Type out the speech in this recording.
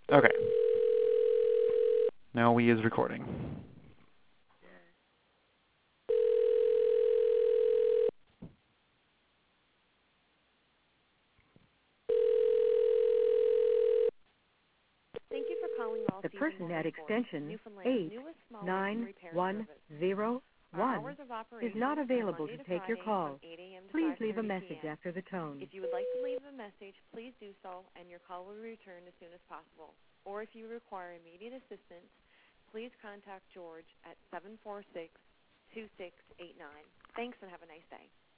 Okay. Now we is recording. Thank you for calling All The Season person at Multi-Sports, extension Newfoundland's newest small engine repair service. Our 891001 hours of is operation not are available Monday to to take your Friday from call. 8 a.m. to Please leave a 5:30 message p.m. after the tone. If you would like to leave a message, please do so, and your call will be returned as soon as possible. Or if you require immediate assistance, please contact George at 746-2689. Thanks, and have a nice day.